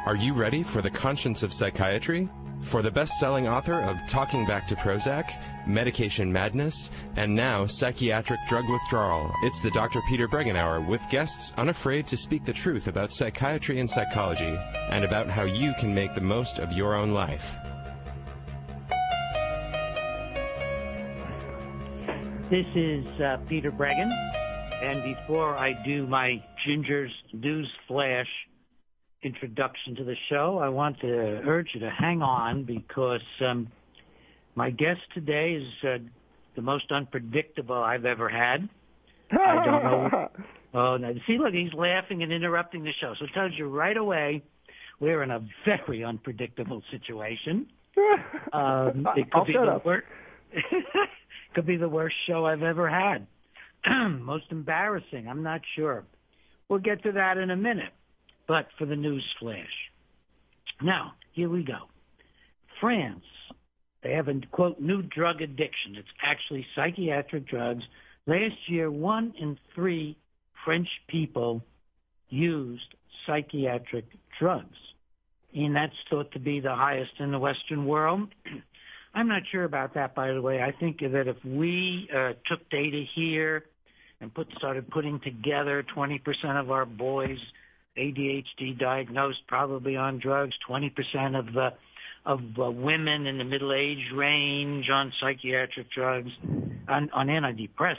Are you ready for the conscience of psychiatry? For the best-selling author of Talking Back to Prozac, Medication Madness, and now Psychiatric Drug Withdrawal, it's the Dr. Peter Breggin Hour with guests unafraid to speak the truth about psychiatry and psychology, and about how you can make the most of your own life. This is Peter Breggin, and before I do my Ginger's News Flash introduction to the show, I want to urge you to hang on because my guest today is the most unpredictable I've ever had. I don't know. Oh, no. See, look, he's laughing and interrupting the show. So it tells you right away we're in a very unpredictable situation. It could be the worst. Could be the worst show I've ever had. Most embarrassing. I'm not sure. We'll get to that in a minute. But for the news flash. Now, here we go. France, they have a, quote, new drug addiction. It's actually psychiatric drugs. Last year, 1 in 3 French people used psychiatric drugs. And that's thought to be the highest in the Western world. I'm not sure about that, by the way. I think that if we took data here and started putting together 20% of our boys ADHD diagnosed, probably on drugs, 20% of women in the middle age range on psychiatric drugs, on antidepressants,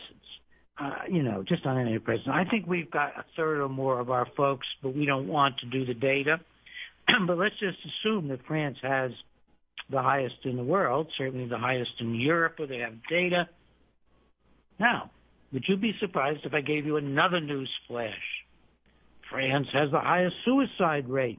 just on antidepressants. I think we've got a third or more of our folks, but we don't want to do the data. But let's just assume that France has the highest in the world, certainly the highest in Europe where they have data. Now, would you be surprised if I gave you another news flash? France has the highest suicide rate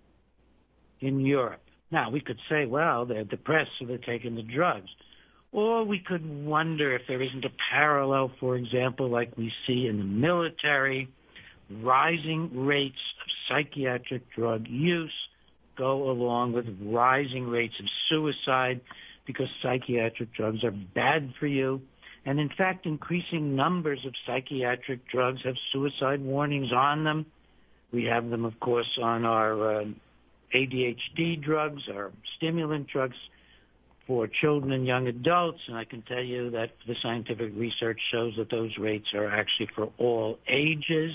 in Europe. Now, we could say, well, they're depressed, so they're taking the drugs. Or we could wonder if there isn't a parallel, for example, like we see in the military, rising rates of psychiatric drug use go along with rising rates of suicide because psychiatric drugs are bad for you. And in fact, increasing numbers of psychiatric drugs have suicide warnings on them. We have them, of course, on our ADHD drugs, our stimulant drugs for children and young adults. And I can tell you that the scientific research shows that those rates are actually for all ages.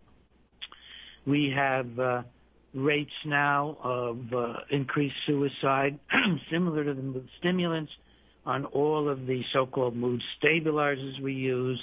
We have rates now of increased suicide, similar to the stimulants, on all of the so-called mood stabilizers we use.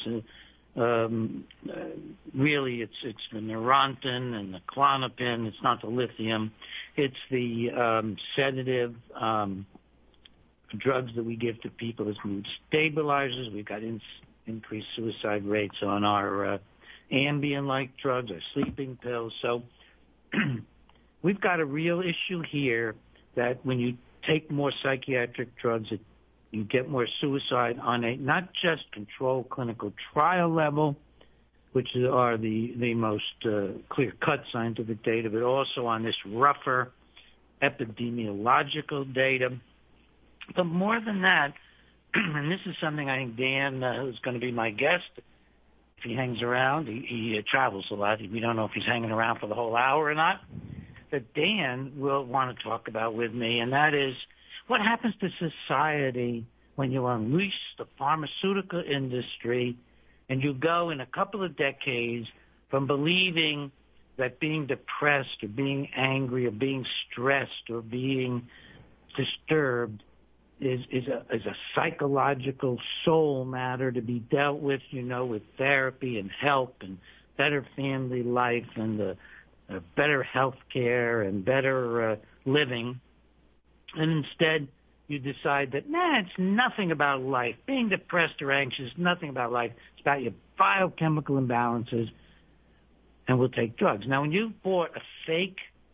Really, it's the Neurontin and the Klonopin. It's not the lithium. It's the sedative drugs that we give to people as mood stabilizers. We've got increased suicide rates on our Ambien-like drugs, our sleeping pills. So we've got a real issue here that when you take more psychiatric drugs, you get more suicide on a not just controlled clinical trial level, which are the most clear-cut scientific data, but also on this rougher epidemiological data. But more than that, and this is something I think Dan, who's going to be my guest, if he hangs around, he travels a lot. We don't know if he's hanging around for the whole hour or not. But Dan will want to talk about with me, and that is what happens to society when you unleash the pharmaceutical industry and you go in a couple of decades from believing that being depressed or being angry or being stressed or being disturbed is a psychological soul matter to be dealt with, with therapy and help and better family life and better health care and better living. And instead, you decide that, it's nothing about life. Being depressed or anxious is nothing about life. It's about your biochemical imbalances, and we'll take drugs. Now, when you've bought a fake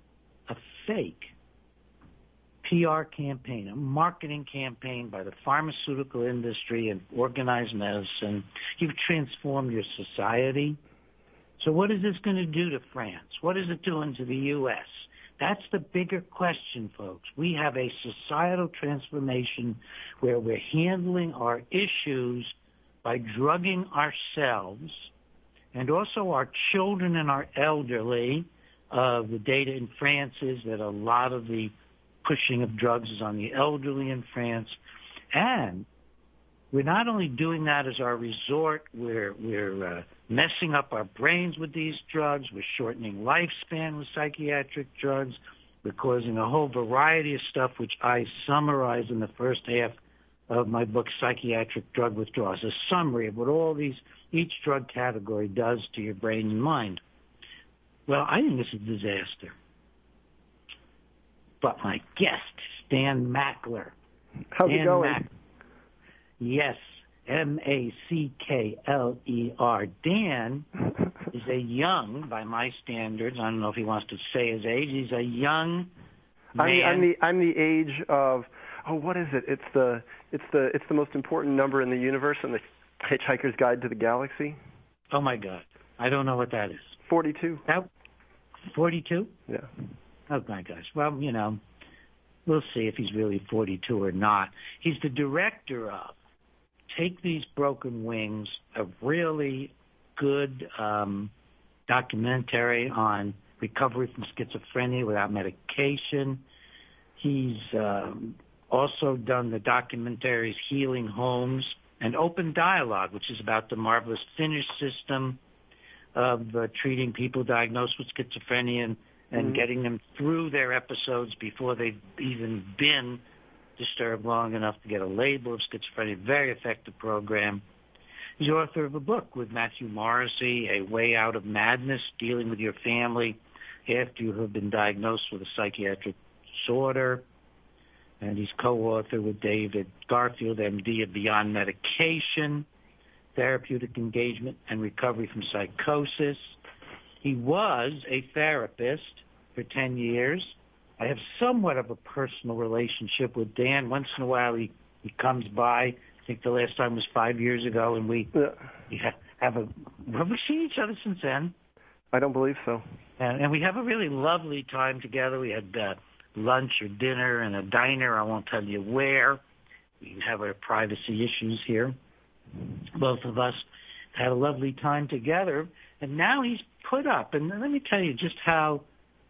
PR campaign, a marketing campaign by the pharmaceutical industry and organized medicine, you've transformed your society. So what is this going to do to France? What is it doing to the U.S.? That's the bigger question, folks. We have a societal transformation where we're handling our issues by drugging ourselves and also our children and our elderly The data in France is that a lot of the pushing of drugs is on the elderly in France. And we're not only doing that as our resort, we're messing up our brains with these drugs, we're shortening lifespan with psychiatric drugs, we're causing a whole variety of stuff, which I summarize in the first half of my book, Psychiatric Drug Withdrawal. It's a summary of what each drug category does to your brain and mind. Well, I think this is a disaster. But my guest, Stan Mackler. How's it going? Yes, Mackler. Dan is a young, by my standards, I don't know if he wants to say his age, he's a young man. I'm the age of, what is it? It's the most important number in the universe in the Hitchhiker's Guide to the Galaxy. Oh my God. I don't know what that is. 42. 42? Yeah. Oh my gosh. Well, we'll see if he's really 42 or not. He's the director of Take These Broken Wings, a really good documentary on recovery from schizophrenia without medication. He's also done the documentaries Healing Homes and Open Dialogue, which is about the marvelous Finnish system of treating people diagnosed with schizophrenia and getting them through their episodes before they've even been disturbed long enough to get a label of schizophrenia. Very effective program. He's the author of a book with Matthew Morrissey, A Way Out of Madness, Dealing with Your Family After You Have Been Diagnosed with a Psychiatric Disorder. And he's co-author with David Garfield, MD, of Beyond Medication, Therapeutic Engagement and Recovery from Psychosis. He was a therapist for 10 years. I have somewhat of a personal relationship with Dan. Once in a while he comes by. I think the last time was 5 years ago, and we have we seen each other since then? I don't believe so. And we have a really lovely time together. We had lunch or dinner in a diner. I won't tell you where. We have our privacy issues here. Both of us had a lovely time together, and now he's put up. And let me tell you just how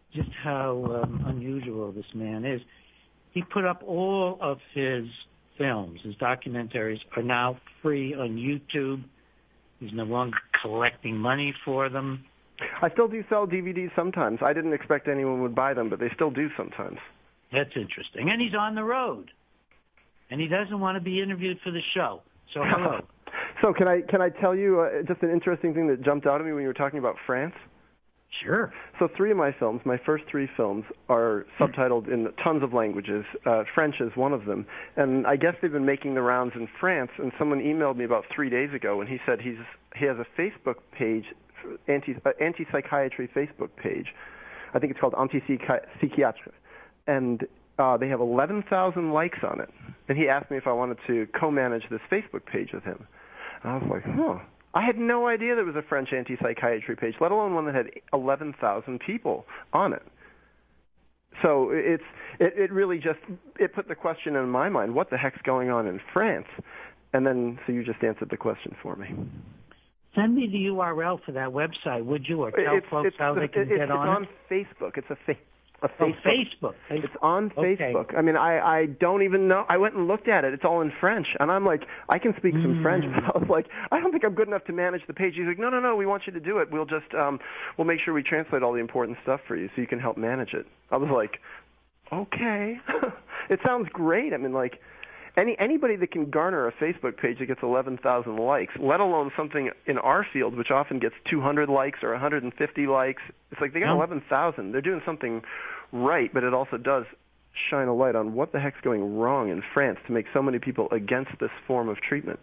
unusual this man is. He put up all of his films. His documentaries are now free on YouTube. He's no longer collecting money for them. I still do sell DVDs sometimes. I didn't expect anyone would buy them, but they still do sometimes. That's interesting. And he's on the road. And he doesn't want to be interviewed for the show. So hello. So can I tell you just an interesting thing that jumped out at me when you were talking about France? Sure. So 3 of my films, my first 3 films, are subtitled in tons of languages. French is one of them. And I guess they've been making the rounds in France, and someone emailed me about 3 days ago, and he said he has a Facebook page, anti-psychiatry Facebook page. I think it's called Anti-Psychiatre. And they have 11,000 likes on it. And he asked me if I wanted to co-manage this Facebook page with him. And I was like, I had no idea there was a French anti-psychiatry page, let alone one that had 11,000 people on it. So it really just put the question in my mind, what the heck's going on in France? And then, so you just answered the question for me. Send me the URL for that website, would you? Or tell folks how they can get on it? It's on Facebook. It's a Facebook. Facebook. It's on Facebook. Okay. I mean, I don't even know. I went and looked at it. It's all in French. And I'm like, I can speak some French, but I was like, I don't think I'm good enough to manage the page. He's like, no, we want you to do it. We'll just, we'll make sure we translate all the important stuff for you so you can help manage it. I was like, okay. It sounds great. I mean, like, anybody that can garner a Facebook page that gets 11,000 likes, let alone something in our field, which often gets 200 likes or 150 likes, it's like they got 11,000. They're doing something right, but it also does shine a light on what the heck's going wrong in France to make so many people against this form of treatment.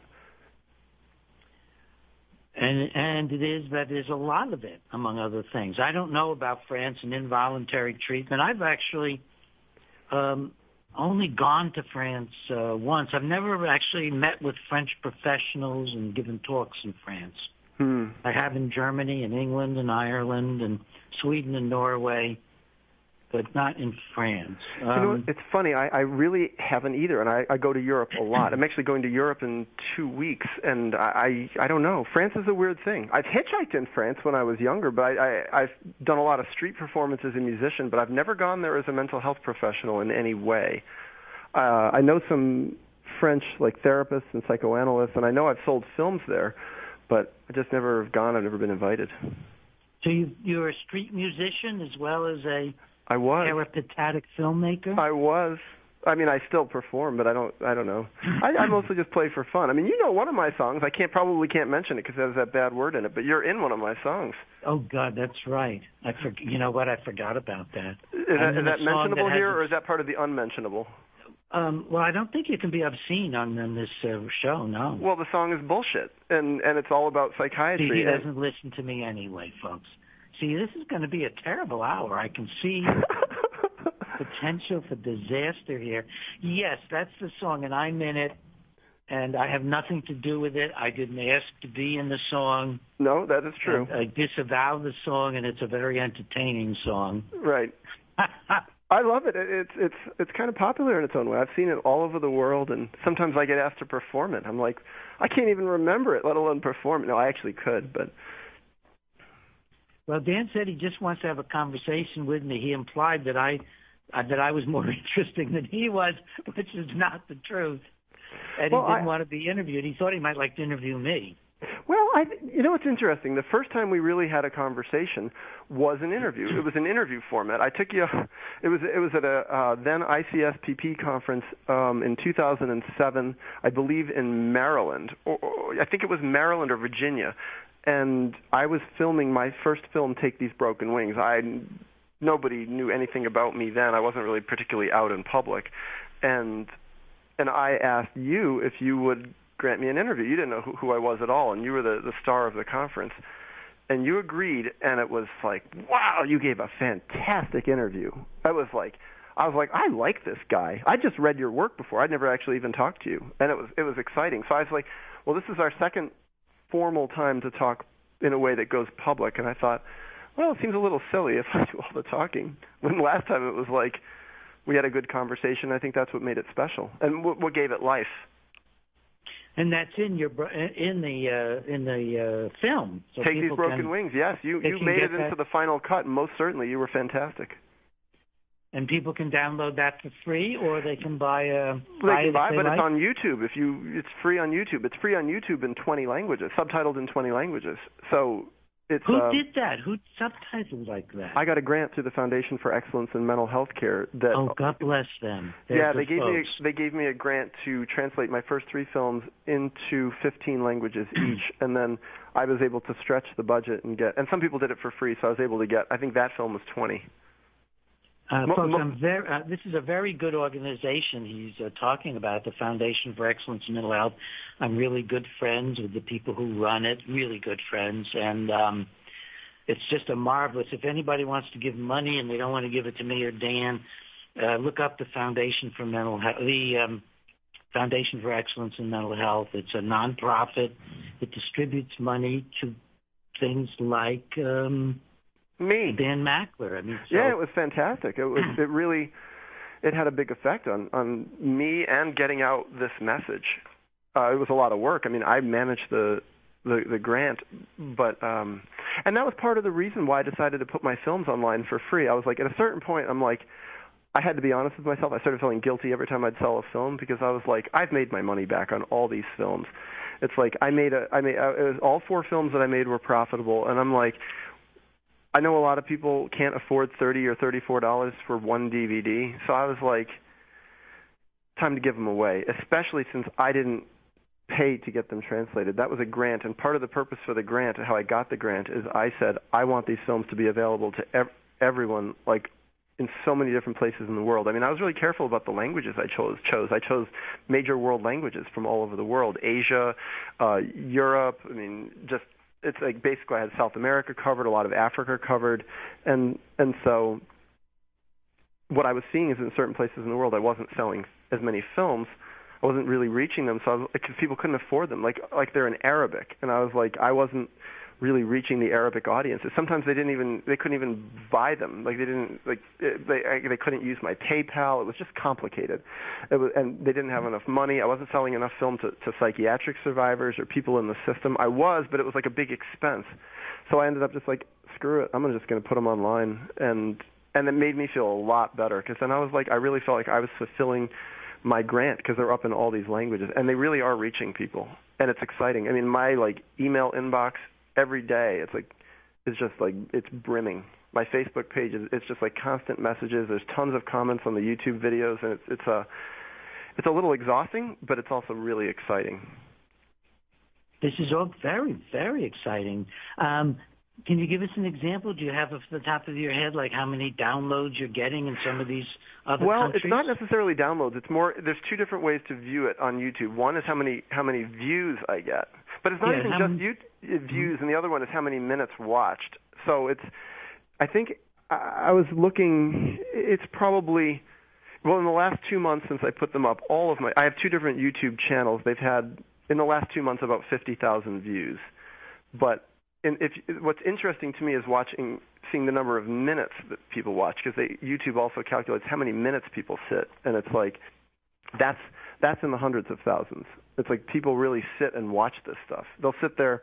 And it is that there's a lot of it, among other things. I don't know about France and involuntary treatment. I've actually only gone to France once. I've never actually met with French professionals and given talks in France. I have in Germany and England and Ireland and Sweden and Norway. but not in France. You know, it's funny. I really haven't either, and I go to Europe a lot. I'm actually going to Europe in 2 weeks, and I don't know. France is a weird thing. I've hitchhiked in France when I was younger, but I've done a lot of street performances as a musician, but I've never gone there as a mental health professional in any way. I know some French like therapists and psychoanalysts, and I know I've sold films there, but I just never have gone. I've never been invited. So you're a street musician as well as a I was peripatetic filmmaker? I was. I mean, I still perform, but I don't know. I mostly just play for fun. I mean, you know one of my songs. I probably can't mention it because it has that bad word in it, but you're in one of my songs. Oh, God, that's right. You know what? I forgot about that. Is that mentionable here, or is that part of the unmentionable? Well, I don't think you can be obscene on this show, no. Well, the song is bullshit, and it's all about psychiatry. See, he doesn't listen to me anyway, folks. See, this is going to be a terrible hour. I can see potential for disaster here. Yes, that's the song, and I'm in it, and I have nothing to do with it. I didn't ask to be in the song. No, that is true. I disavow the song, and it's a very entertaining song. Right. I love it. It's kind of popular in its own way. I've seen it all over the world, and sometimes I get asked to perform it. I'm like, I can't even remember it, let alone perform it. No, I actually could, but... Well, Dan said he just wants to have a conversation with me. He implied that I was more interesting than he was, which is not the truth. And he didn't want to be interviewed. He thought he might like to interview me. Well, you know what's interesting? The first time we really had a conversation was an interview. It was an interview format. I took you. It was at a then ICSPP conference in 2007, I believe, in Maryland. Or I think it was Maryland or Virginia. And I was filming my first film, Take These Broken Wings. Nobody knew anything about me then. I wasn't really particularly out in public. And I asked you if you would grant me an interview. You didn't know who I was at all, and you were the star of the conference. And you agreed, and it was like, wow, you gave a fantastic interview. I was like, I like this guy. I just read your work before. I'd never actually even talked to you. And it was exciting. So I was like, well, this is our second formal time to talk in a way that goes public, and I thought, well, it seems a little silly if I do all the talking. When last time it was like we had a good conversation. I think that's what made it special, and what gave it life. And that's in the film. So Take These Broken Wings. Yes, you made it into the final cut. And most certainly, you were fantastic. And people can download that for free, or they can buy but it's on YouTube. It's free on YouTube. It's free on YouTube in 20 languages, subtitled in 20 languages. So it's who did that? Who subtitled like that? I got a grant through the Foundation for Excellence in Mental Health Care. God bless them. They gave me a grant to translate my first 3 films into 15 languages each, and then I was able to stretch the budget and some people did it for free, so I was able to get. I think that film was 20. Folks, this is a very good organization he's talking about, the Foundation for Excellence in Mental Health. I'm really good friends with the people who run it, really good friends, and it's just a marvelous. If anybody wants to give money and they don't want to give it to me or Dan, look up the Foundation for Mental Health, the Foundation for Excellence in Mental Health. It's a nonprofit. It distributes money to things like me, Dan Mackler. I mean, yeah, it was fantastic. It had a big effect on me and getting out this message. It was a lot of work. I mean, I managed the grant, but and that was part of the reason why I decided to put my films online for free. I was like, at a certain point, I'm like, I had to be honest with myself. I started feeling guilty every time I'd sell a film because I was like, I've made my money back on all these films. It's like it was all 4 films that I made were profitable, and I'm like, I know a lot of people can't afford $30 or $34 for one DVD, so I was like, time to give them away, especially since I didn't pay to get them translated. That was a grant, and part of the purpose for the grant, how I got the grant, is I said, I want these films to be available to everyone, like in so many different places in the world. I mean, I was really careful about the languages I chose. I chose major world languages from all over the world, Asia, Europe, I mean, just... It's like basically I had South America covered, a lot of Africa covered, and so what I was seeing is in certain places in the world I wasn't selling as many films. I wasn't really reaching them, so because people couldn't afford them, like they're in Arabic, and I was like, I wasn't really reaching the Arabic audiences. Sometimes they couldn't even buy them. Like they couldn't use my PayPal. It was just complicated. And they didn't have enough money. I wasn't selling enough film to psychiatric survivors or people in the system. I was, but it was like a big expense. So I ended up just like, screw it. I'm just going to put them online. And it made me feel a lot better, because then I really felt like I was fulfilling my grant, because they're up in all these languages, and they really are reaching people, and it's exciting. I mean, my email inbox every day, it's brimming. My Facebook page it's just constant messages. There's tons of comments on the YouTube videos, and it's a little exhausting, but it's also really exciting. This is all very, very exciting. Can you give us an example? Do you have off the top of your head how many downloads you're getting in some of these other countries? Well, it's not necessarily downloads. It's more, there's two different ways to view it on YouTube. One is how many views I get. But it's not even just views, and the other one is how many minutes watched. So I think I was looking, it's probably, in the last 2 months since I put them up, I have two different YouTube channels. They've had, in the last 2 months, about 50,000 views. But what's interesting to me is seeing the number of minutes that people watch, because YouTube also calculates how many minutes people sit, and it's that's in the hundreds of thousands. It's people really sit and watch this stuff. They'll sit there,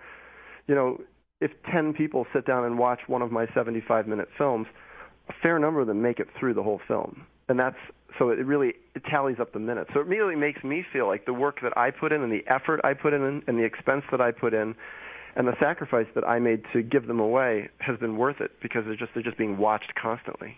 if 10 people sit down and watch one of my 75-minute films, a fair number of them make it through the whole film, and so it tallies up the minutes. So it immediately makes me feel like the work that I put in and the effort I put in and the expense that I put in and the sacrifice that I made to give them away has been worth it, because they're just being watched constantly.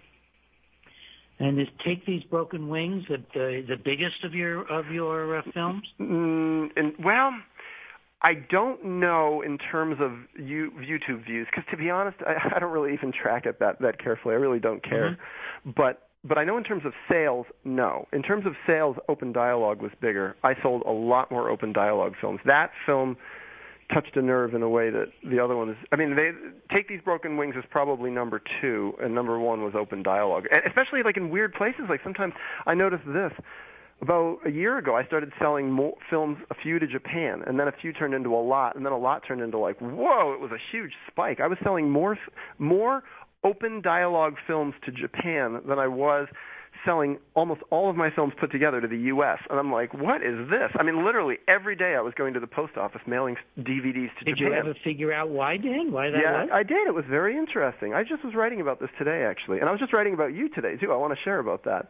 And is Take These Broken Wings the biggest of your films? Well, I don't know in terms of YouTube views, because to be honest, I don't really even track it that carefully. I really don't care. Mm-hmm. But I know in terms of sales, no. In terms of sales, Open Dialogue was bigger. I sold a lot more Open Dialogue films. That film touched a nerve in a way that the other one is. I mean, Take These Broken Wings is probably number 2, and number 1 was Open Dialogue. And especially in weird places. Sometimes I noticed this. About a year ago, I started selling more films, a few to Japan, and then a few turned into a lot, and then a lot turned into whoa, it was a huge spike. I was selling more Open Dialogue films to Japan than I was selling almost all of my films put together to the U.S. And I'm like, what is this? I mean, literally every day I was going to the post office mailing DVDs to Japan. Did you ever figure out why, Dan? Why that was? Yeah, I did. It was very interesting. I just was writing about this today, actually. And I was just writing about you today, too. I want to share about that.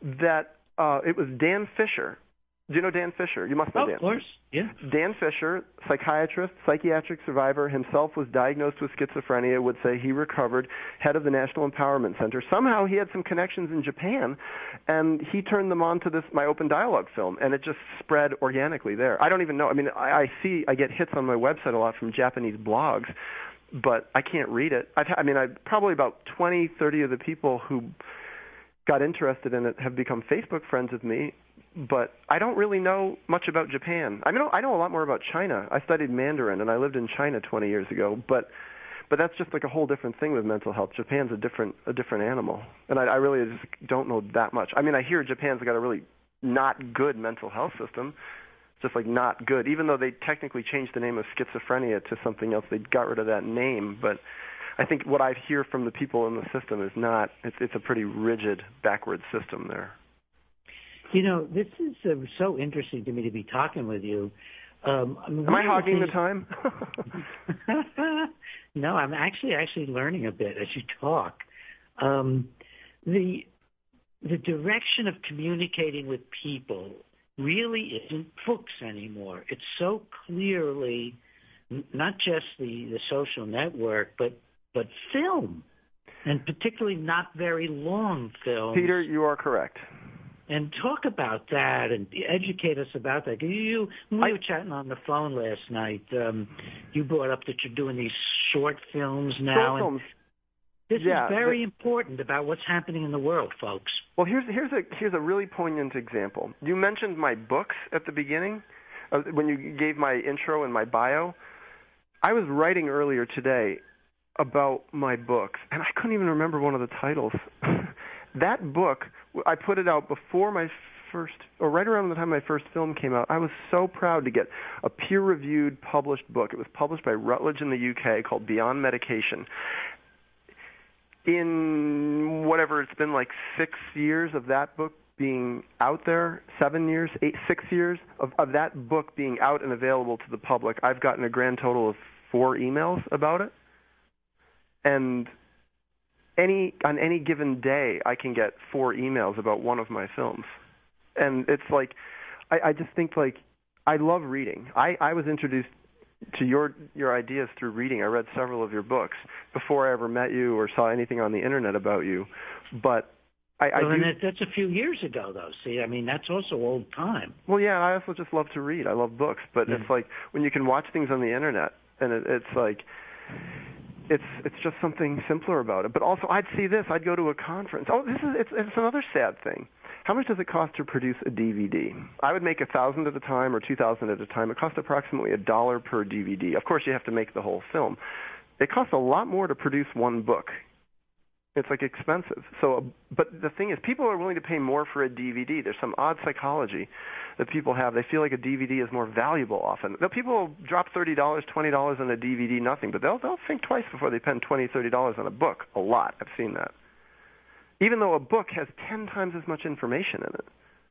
It was Dan Fisher. Do you know Dan Fisher? You must know Dan. Of course, yeah. Dan Fisher, psychiatrist, psychiatric survivor, himself was diagnosed with schizophrenia, would say he recovered, head of the National Empowerment Center. Somehow he had some connections in Japan, and he turned them on to my Open Dialogue film, and it just spread organically there. I don't even know. I mean, I get hits on my website a lot from Japanese blogs, but I can't read it. I probably about 20, 30 of the people who got interested in it have become Facebook friends with me, but I don't really know much about Japan. I know a lot more about China. I studied Mandarin, and I lived in China 20 years ago, but that's just a whole different thing with mental health. Japan's a different animal, and I really just don't know that much. I mean, I hear Japan's got a really not good mental health system, just not good, even though they technically changed the name of schizophrenia to something else. They got rid of that name, but I think what I hear from the people in the system is not. It's a pretty rigid, backward system there. This is so interesting to me to be talking with you. Am I hogging the time? No, I'm actually learning a bit as you talk. The direction of communicating with people really isn't books anymore. It's so clearly not just the social network, but film, and particularly not very long films. Peter, you are correct. And talk about that and educate us about that. We were chatting on the phone last night. You brought up that you're doing these short films now. Short films. This is very important about what's happening in the world, folks. Well, here's a really poignant example. You mentioned my books at the beginning when you gave my intro and my bio. I was writing earlier today about my books, and I couldn't even remember one of the titles. That book, I put it out before my right around the time my first film came out, I was so proud to get a peer-reviewed, published book. It was published by Routledge in the UK called Beyond Medication. In whatever it's been, like 6 years of that book being out there, 6 years of that book being out and available to the public, I've gotten a grand total of 4 emails about it. And on any given day, I can get 4 emails about one of my films. And it's like, I just think, like, I love reading. I was introduced to your ideas through reading. I read several of your books before I ever met you or saw anything on the internet about you. But that's a few years ago, though. See, I mean, that's also old time. Well, yeah, I also just love to read. I love books. But It's like when you can watch things on the internet, and it's like, it's just something simpler about it. But also, I'd see this. I'd go to a conference. Oh, it's another sad thing. How much does it cost to produce a DVD? I would make 1,000 at a time or 2,000 at a time. It costs approximately $1 per DVD. Of course, you have to make the whole film. It costs a lot more to produce one book. It's like expensive. But the thing is, people are willing to pay more for a DVD. There's some odd psychology that people have. They feel like a DVD is more valuable often. People drop $30, $20 on a DVD, nothing, but they'll think twice before they spend $20, $30 on a book. A lot. I've seen that. Even though a book has 10 times as much information in it.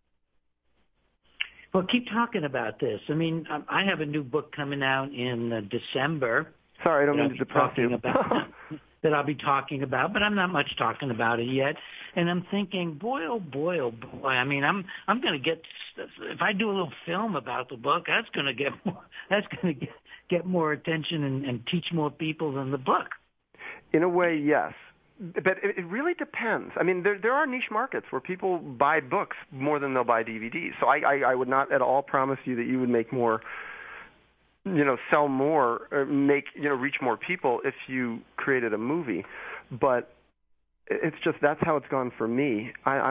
Well, keep talking about this. I mean, I have a new book coming out in December. Sorry, I don't mean to depress you. That I'll be talking about, but I'm not much talking about it yet. And I'm thinking, boy, oh boy, oh boy. I mean, I'm going to get, if I do a little film about the book, that's going to get more attention and teach more people than the book. In a way, yes. But it really depends. I mean, there are niche markets where people buy books more than they'll buy DVDs. So I would not at all promise you that you would make more, sell more, or reach more people if you created a movie. But it's just, that's how it's gone for me. I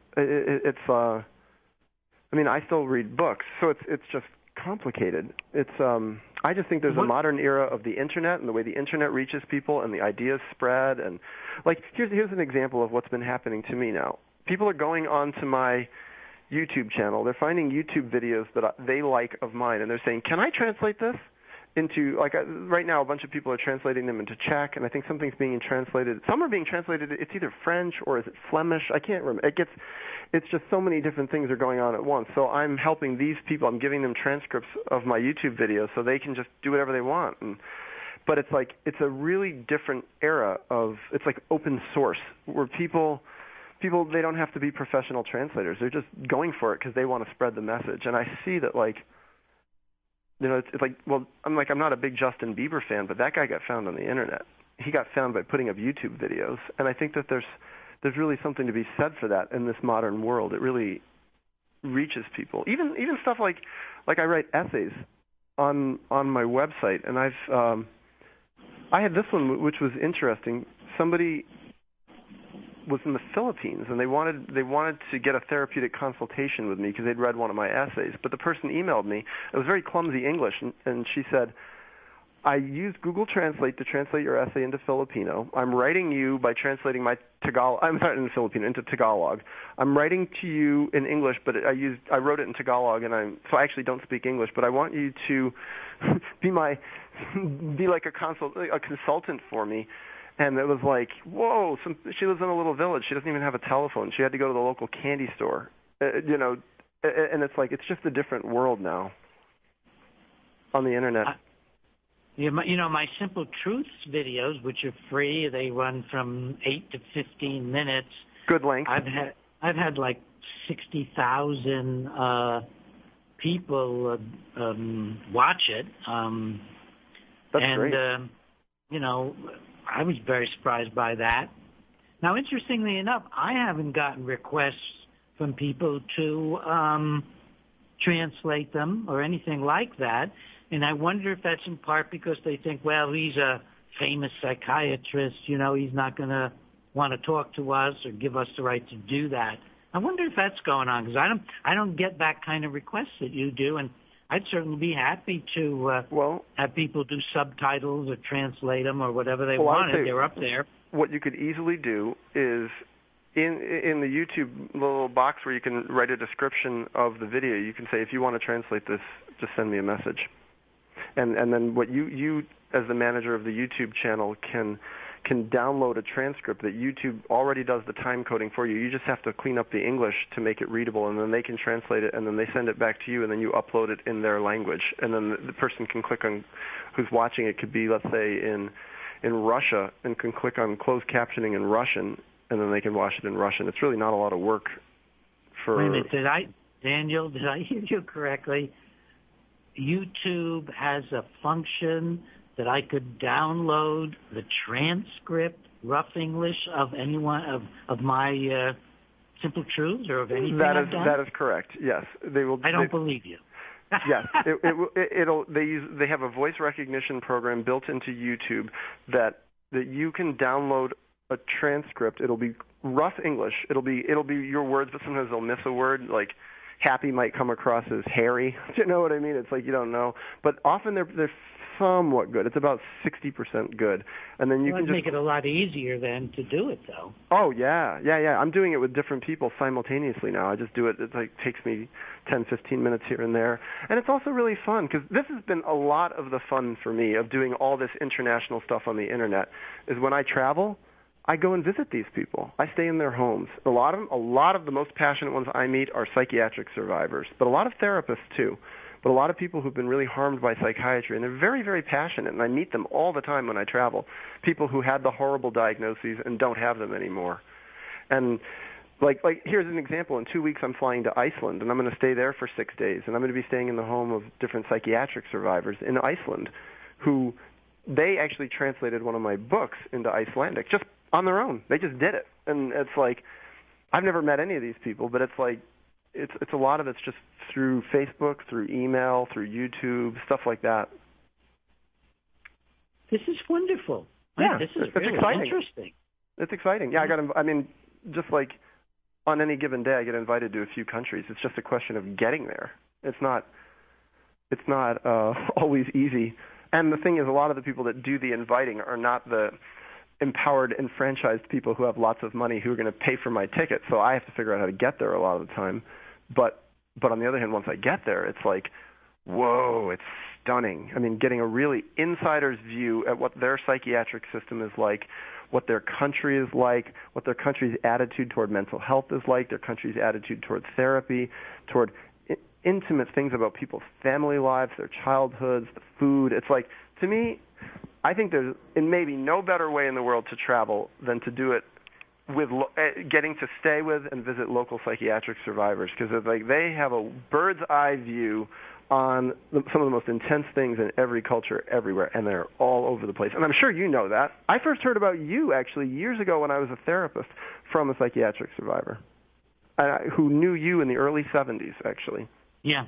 still read books, so it's just complicated. I just think there's a modern era of the internet and the way the internet reaches people and the ideas spread. And like, here's an example of what's been happening to me now. People are going onto my YouTube channel. They're finding YouTube videos that they like of mine, and they're saying, "Can I translate this into right now?" A bunch of people are translating them into Czech, and I think something's being translated. Some are being translated. It's either French or is it Flemish? I can't remember. It's just so many different things are going on at once. So I'm helping these people. I'm giving them transcripts of my YouTube videos so they can just do whatever they want. But it's like, it's a really different era of, it's like open source, where people, they don't have to be professional translators. They're just going for it because they want to spread the message. And I see that, like, it's like, well, I'm not a big Justin Bieber fan, but that guy got found on the internet. He got found by putting up YouTube videos. And I think that there's really something to be said for that in this modern world. It really reaches people. Even stuff like I write essays on my website, and I had this one which was interesting. Somebody was in the Philippines, and they wanted to get a therapeutic consultation with me because they'd read one of my essays. But the person emailed me. It was very clumsy English, and she said, "I used Google Translate to translate your essay into Filipino. I'm writing you by translating my Tagalog. I'm sorry, into Filipino, into Tagalog. I'm writing to you in English, but I wrote it in Tagalog, and so I actually don't speak English. But I want you to be like a consultant for me." And it was like, whoa! She lives in a little village. She doesn't even have a telephone. She had to go to the local candy store. And it's like, it's just a different world now on the internet. My Simple Truths videos, which are free, they run from 8 to 15 minutes. Good length. I've had like 60,000 people watch it. That's great. I was very surprised by that. Now, interestingly enough, I haven't gotten requests from people to translate them or anything like that. And I wonder if that's in part because they think, well, he's a famous psychiatrist, he's not going to want to talk to us or give us the right to do that. I wonder if that's going on, because I don't get that kind of request that you do, and I'd certainly be happy to have people do subtitles or translate them or whatever they want if they're up there. What you could easily do is in the YouTube little box where you can write a description of the video, you can say, if you want to translate this, just send me a message. And then what you as the manager of the YouTube channel can download a transcript that YouTube already does the time coding for you. You just have to clean up the English to make it readable, and then they can translate it, and then they send it back to you, and then you upload it in their language. And then the person can click on, who's watching it could be, let's say, in Russia, and can click on closed captioning in Russian, and then they can watch it in Russian. It's really not a lot of work for... Wait a minute, Daniel, did I hear you correctly? YouTube has a function that I could download the transcript, rough English, of anyone of my Simple Truths or of anything I've done? That is correct. Yes, they will. I don't believe you. Yes, they have a voice recognition program built into YouTube that you can download a transcript. It'll be rough English. It'll be your words, but sometimes they'll miss a word, like happy might come across as hairy. Do you know what I mean? It's like you don't know, but often they're somewhat good. It's about 60% good, and then you can just make it a lot easier then to do it, though. Oh yeah. I'm doing it with different people simultaneously now. I just do it. It takes me 10, 15 minutes here and there, and it's also really fun because this has been a lot of the fun for me of doing all this international stuff on the internet. Is when I travel, I go and visit these people. I stay in their homes. A lot of the most passionate ones I meet are psychiatric survivors, but a lot of therapists too. But a lot of people who've been really harmed by psychiatry, and they're very, very passionate, and I meet them all the time when I travel, people who had the horrible diagnoses and don't have them anymore. And like here's an example. In 2 weeks, I'm flying to Iceland, and I'm going to stay there for 6 days, and I'm going to be staying in the home of different psychiatric survivors in Iceland who they actually translated one of my books into Icelandic just on their own. They just did it. And it's like, I've never met any of these people, but it's like, it's a lot of it's just through Facebook, through email, through YouTube, stuff like that. This is wonderful. Yeah, this is it's really exciting. Interesting. It's exciting. Yeah, just like on any given day, I get invited to a few countries. It's just a question of getting there. It's not always easy. And the thing is, a lot of the people that do the inviting are not the empowered, enfranchised people who have lots of money who are going to pay for my ticket. So I have to figure out how to get there a lot of the time. But on the other hand, once I get there, it's like, whoa, it's stunning. I mean, getting a really insider's view at what their psychiatric system is like, what their country is like, what their country's attitude toward mental health is like, their country's attitude toward therapy, toward intimate things about people's family lives, their childhoods, the food. It's like, to me, I think there's maybe no better way in the world to travel than to do it with getting to stay with and visit local psychiatric survivors, because they have a bird's eye view on some of the most intense things in every culture everywhere, and they're all over the place. And I'm sure you know that. I first heard about you actually years ago when I was a therapist from a psychiatric survivor who knew you in the early 70s, actually. Yeah.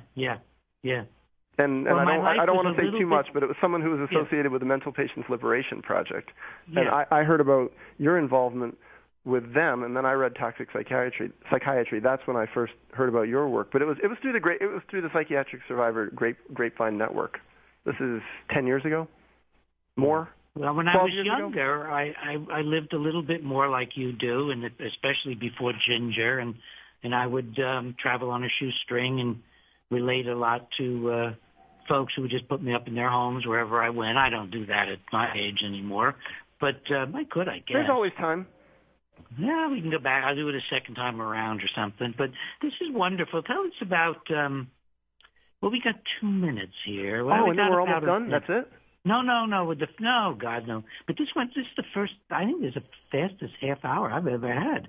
And well, I don't want to say too much, but it was someone who was associated with the Mental Patients Liberation Project. Yeah. And I heard about your involvement with them, and then I read Toxic Psychiatry. That's when I first heard about your work. But it was through the Psychiatric Survivor Grapevine Network. This is 10 years ago, more. Well, when I was younger, I lived a little bit more like you do, and especially before Ginger, and I would travel on a shoestring and relate a lot to folks who would just put me up in their homes wherever I went. I don't do that at my age anymore, but I could, I guess. There's always time. Yeah, we can go back. I'll do it a second time around or something. But this is wonderful. Tell us about, well, we got 2 minutes here. Well, and then we're almost done? That's it? No, God, no. But this is the first, I think this is the fastest half hour I've ever had.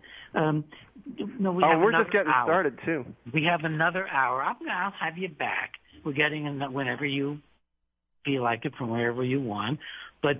We're just getting started, too. We have another hour. I'll have you back. We're getting in whenever you feel like it from wherever you want. But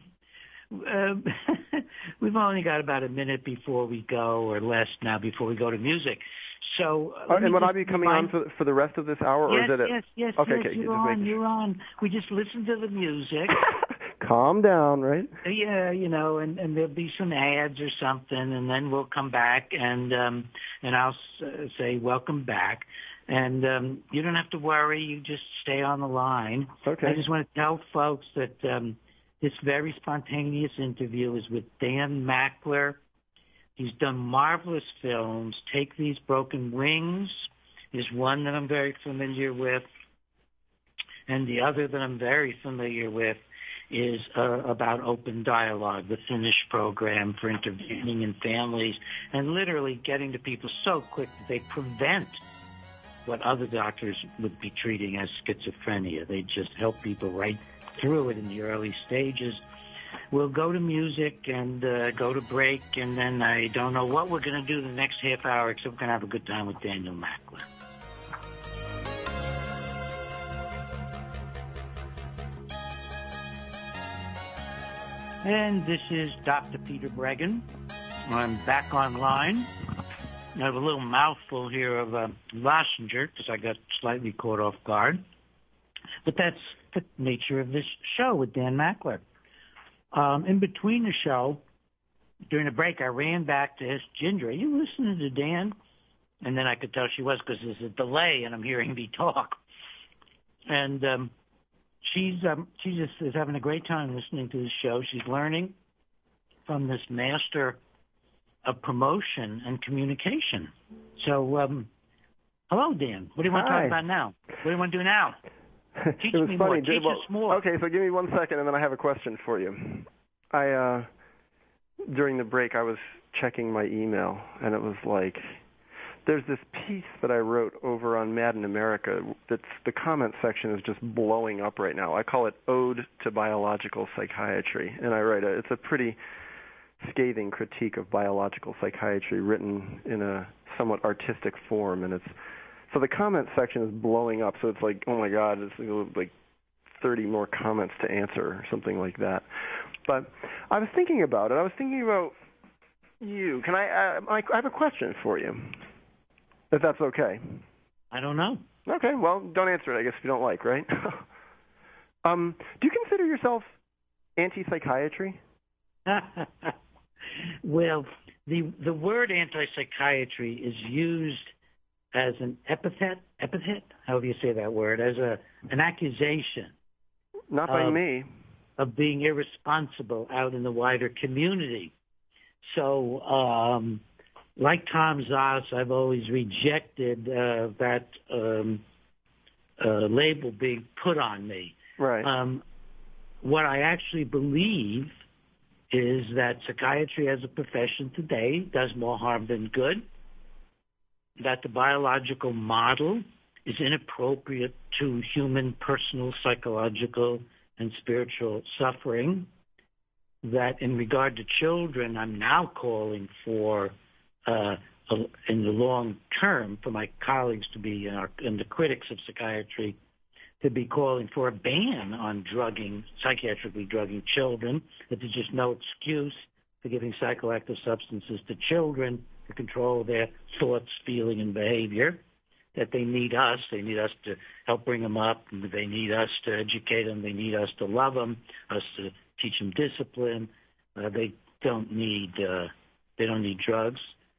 we've only got about a minute before we go, or less now, before we go to music. So, and would I be coming on for the rest of this hour, or yes, is it? Yes. Okay, you're on. We just listen to the music. Calm down, right? Yeah, and there'll be some ads or something, and then we'll come back, and I'll say welcome back. And you don't have to worry. You just stay on the line. Okay. I just want to tell folks that this very spontaneous interview is with Dan Mackler, He's done marvelous films. Take These Broken Wings is one that I'm very familiar with. And the other that I'm very familiar with is about open dialogue, the Finnish program for intervening in families and literally getting to people so quick that they prevent what other doctors would be treating as schizophrenia. They just help people right through it in the early stages. We'll go to music and go to break, and then I don't know what we're going to do the next half hour, except we're going to have a good time with Daniel Mackler. And this is Dr. Peter Breggin. I'm back online. I have a little mouthful here of Lozenger because I got slightly caught off guard. But that's the nature of this show with Dan Mackler. In between the show, during the break, I ran back to ask Ginger, are you listening to Dan? And then I could tell she was because there's a delay and I'm hearing me talk. And she just is having a great time listening to the show. She's learning from this master of promotion and communication. So, hello, Dan. What do you want to talk about now? What do you want to do now? Teach me more. Teach us more. Okay, so give me 1 second, and then I have a question for you. During the break, I was checking my email, and it was like, there's this piece that I wrote over on Mad in America that's the comment section is just blowing up right now. I call it Ode to Biological Psychiatry, and I write it's a pretty scathing critique of biological psychiatry written in a somewhat artistic form, and so the comment section is blowing up, so it's like, oh my God, it's like 30 more comments to answer or something like that. But I was thinking about it. I was thinking about you. Can I have a question for you, if that's okay? I don't know. Okay, well, don't answer it, I guess, if you don't like, right? Do you consider yourself anti-psychiatry? Well, the word anti-psychiatry is used as an epithet, however you say that word, as an accusation. Not by me. Of being irresponsible out in the wider community. So, like Tom Zoss, I've always rejected that label being put on me. Right. What I actually believe is that psychiatry as a profession today does more harm than good, that the biological model is inappropriate to human personal, psychological, and spiritual suffering, that in regard to children, I'm now calling for, in the long term, for my colleagues to be, and the critics of psychiatry, to be calling for a ban on psychiatrically drugging children, that there's just no excuse for giving psychoactive substances to children to control their thoughts, feeling, and behavior, that they need us to help bring them up, and they need us to educate them, they need us to love them, us to teach them discipline. They don't need drugs.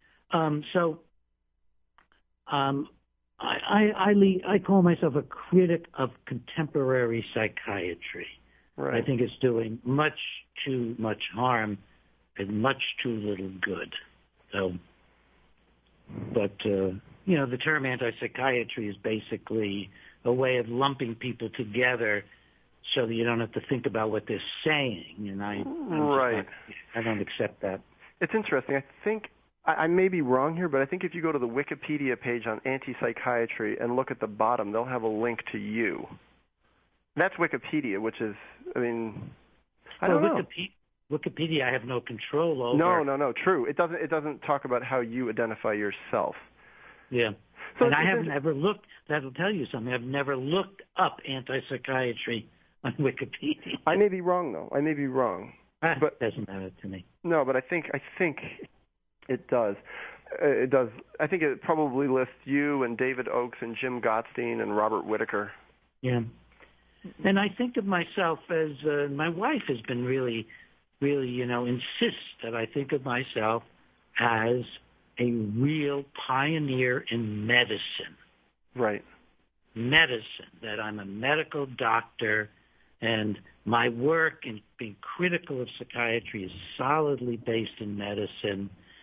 I call myself a critic of contemporary psychiatry. Right. I think it's doing much too much harm and much too little good. So, but the term anti-psychiatry is basically a way of lumping people together so that you don't have to think about what they're saying. And I don't accept that. It's interesting. I think I may be wrong here, but I think if you go to the Wikipedia page on anti-psychiatry and look at the bottom, they'll have a link to you. That's Wikipedia, which is, I don't know. Wikipedia I have no control over. No, true. It doesn't talk about how you identify yourself. Yeah. So and I haven't ever looked, that'll tell you something, I've never looked up anti-psychiatry on Wikipedia. I may be wrong, though. But doesn't matter to me. No, but I think it does. It does. I think it probably lists you and David Oakes and Jim Gottstein and Robert Whitaker. Yeah. And I think of myself as, my wife has been really, insists that I think of myself as a real pioneer in medicine. Right. Medicine, that I'm a medical doctor, and my work in being critical of psychiatry is solidly based in medicine,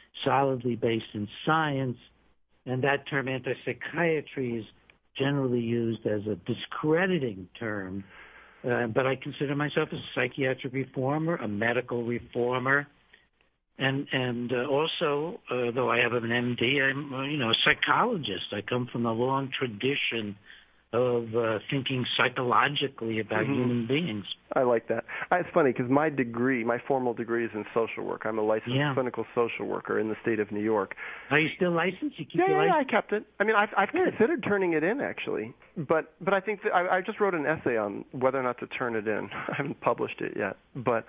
solidly based in science, and that term anti-psychiatry is generally used as a discrediting term. But I consider myself a psychiatric reformer, a medical reformer, and also, though I have an MD, I'm a psychologist. I come from a long tradition of thinking psychologically about human beings. I like that. It's funny because my formal degree is in social work. I'm a licensed clinical social worker in the state of New York. Are you still licensed? You keep your license? Yeah, I kept it. I mean, I've considered turning it in, actually. But I think that I just wrote an essay on whether or not to turn it in. I haven't published it yet. But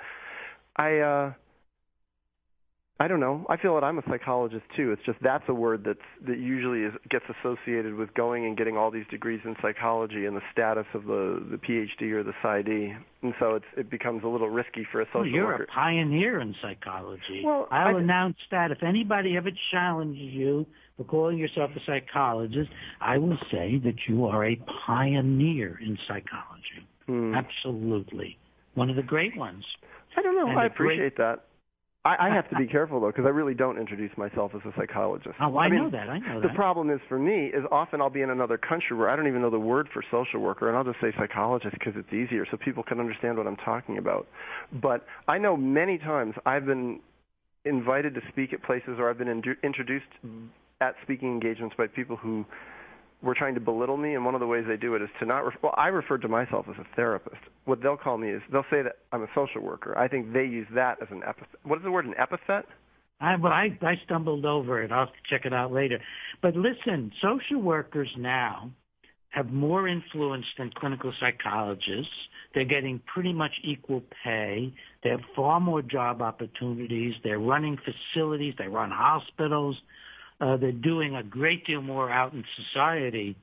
I don't know. I feel that I'm a psychologist too. It's just that's a word that usually gets associated with going and getting all these degrees in psychology and the status of the PhD or the PsyD, and so it becomes a little risky for a social worker. You're a pioneer in psychology. Well, I'll announce that if anybody ever challenges you for calling yourself a psychologist, I will say that you are a pioneer in psychology. Absolutely, one of the great ones. I don't know. I appreciate that. I have to be careful, though, because I really don't introduce myself as a psychologist. Oh, I know that. The problem is, for me, is often I'll be in another country where I don't even know the word for social worker, and I'll just say psychologist because it's easier so people can understand what I'm talking about. But I know many times I've been invited to speak at places or I've been introduced at speaking engagements by people who were trying to belittle me, and one of the ways they do it is to not I refer to myself as a therapist. What they'll call me is, they'll say that I'm a social worker. I think they use that as an epithet. What is the word, an epithet? I stumbled over it. I'll have to check it out later. But listen, social workers now have more influence than clinical psychologists. They're getting pretty much equal pay. They have far more job opportunities. They're running facilities. They run hospitals. They're doing a great deal more out in society.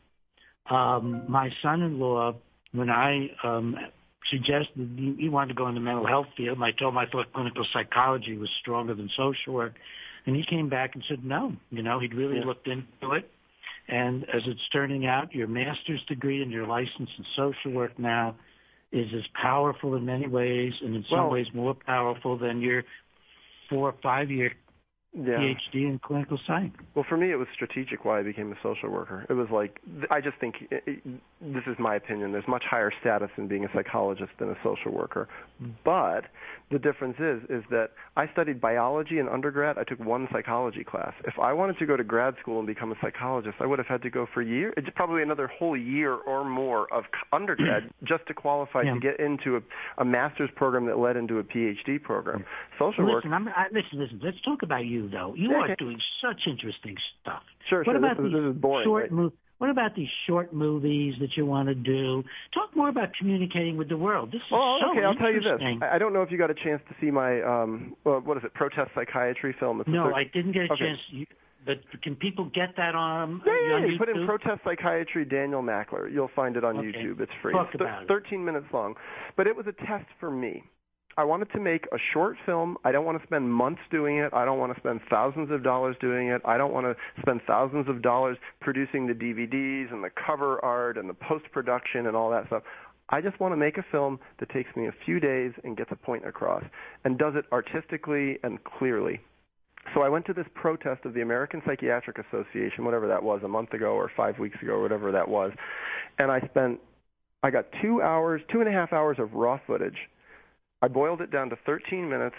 My son-in-law, when I suggested he wanted to go in the mental health field, I told him I thought clinical psychology was stronger than social work. And he came back and said no. He'd really looked into it. And as it's turning out, your master's degree and your license in social work now is as powerful in many ways, and in some ways more powerful than your 4 or 5 year PhD in clinical science. Well, for me, it was strategic why I became a social worker. It was like, I just think, this is my opinion, there's much higher status in being a psychologist than a social worker. But the difference is that I studied biology in undergrad. I took one psychology class. If I wanted to go to grad school and become a psychologist, I would have had to go for a year, probably another whole year or more of undergrad just to qualify to get into a master's program that led into a PhD program. Social work. Listen, let's talk about you, though. You are doing such interesting stuff. Sure. This is boring. What about these short movies that you want to do? Talk more about communicating with the world. This is so interesting. I'll tell you this. I don't know if you got a chance to see my, Protest Psychiatry film. No, I didn't get a chance. But can people get that on YouTube? You put in Protest Psychiatry Daniel Mackler. You'll find it on YouTube. It's free. Talk about it. 13 minutes long. But it was a test for me. I wanted to make a short film. I don't want to spend months doing it. I don't want to spend thousands of dollars doing it. I don't want to spend thousands of dollars producing the DVDs and the cover art and the post-production and all that stuff. I just want to make a film that takes me a few days and gets a point across and does it artistically and clearly. So I went to this protest of the American Psychiatric Association, whatever that was, a month ago or 5 weeks ago or whatever that was, and I got 2.5 hours of raw footage. I boiled it down to 13 minutes.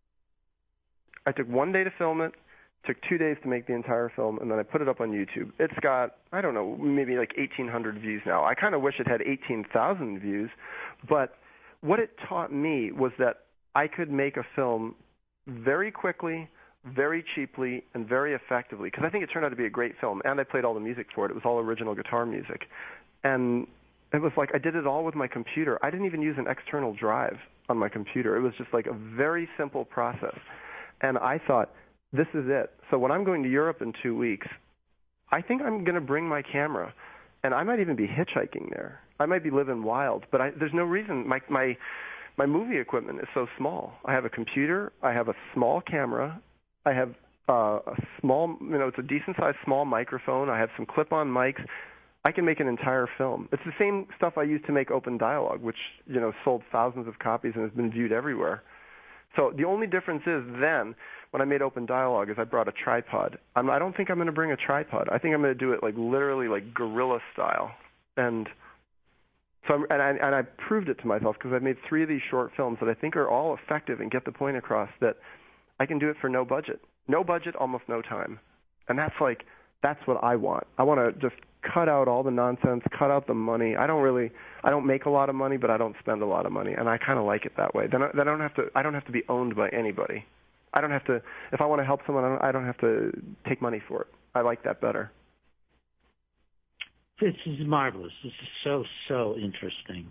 I took 1 day to film it, took 2 days to make the entire film, and then I put it up on YouTube. It's got, I don't know, maybe like 1,800 views now. I kind of wish it had 18,000 views, but what it taught me was that I could make a film very quickly, very cheaply, and very effectively, because I think it turned out to be a great film, and I played all the music for it. It was all original guitar music. And it was like I did it all with my computer. I didn't even use an external drive on my computer. It was just like a very simple process. And I thought, this is it. So when I'm going to Europe in 2 weeks, I think I'm going to bring my camera, and I might even be hitchhiking there. I might be living wild, but there's no reason. My movie equipment is so small. I have a computer. I have a small camera. I have a small, it's a decent-sized small microphone. I have some clip-on mics. I can make an entire film. It's the same stuff I used to make Open Dialogue, which, sold thousands of copies and has been viewed everywhere. So the only difference is then, when I made Open Dialogue, is I brought a tripod. I don't think I'm going to bring a tripod. I think I'm going to do it like literally like guerrilla style. And so I proved it to myself because I've made 3 of these short films that I think are all effective and get the point across that I can do it for no budget. No budget, almost no time. And that's what I want. I want to just cut out all the nonsense, cut out the money. I don't make a lot of money, but I don't spend a lot of money, and I kind of like it that way. Then I don't have to be owned by anybody. I don't have to, if I want to help someone, I don't have to take money for it. I like that better. This is marvelous. This is so interesting.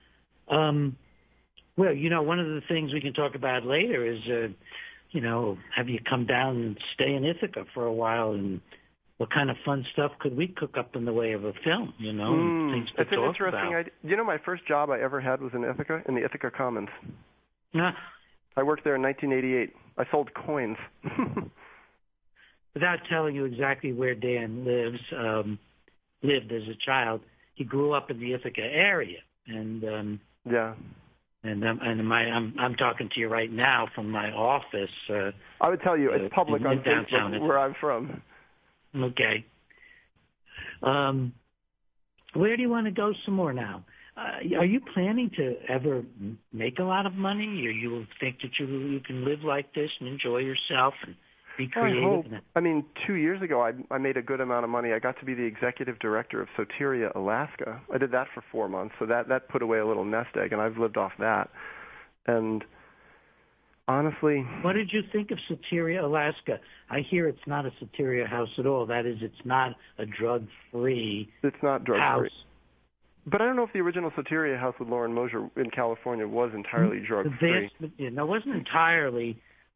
Well, one of the things we can talk about later is, have you come down and stay in Ithaca for a while, and what kind of fun stuff could we cook up in the way of a film, things to It's an talk interesting about. idea. My first job I ever had was in Ithaca, in the Ithaca Commons. Yeah. I worked there in 1988. I sold coins. Without telling you exactly where Dan lived as a child, he grew up in the Ithaca area, and yeah. And I'm talking to you right now from my office. I would tell you it's public on downtown Facebook where I'm from. Okay. Where do you want to go some more now? Are you planning to ever make a lot of money, or you think that you can live like this and enjoy yourself and be creative? I hope. 2 years ago, I made a good amount of money. I got to be the executive director of Soteria, Alaska. I did that for 4 months, so that put away a little nest egg, and I've lived off that. And honestly... What did you think of Soteria, Alaska? I hear it's not a Soteria house at all. That is, it's not a drug-free It's not drug-free. house. But I don't know if the original Soteria house with Lauren Mosier in California was entirely drug-free. No, it wasn't entirely.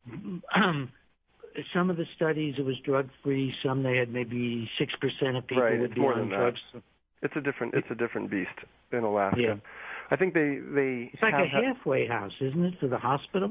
Some of the studies, it was drug-free. Some they had maybe 6% of people would be on drugs. It's a different beast in Alaska. Yeah. I think they It's like a halfway house, isn't it, for the hospital?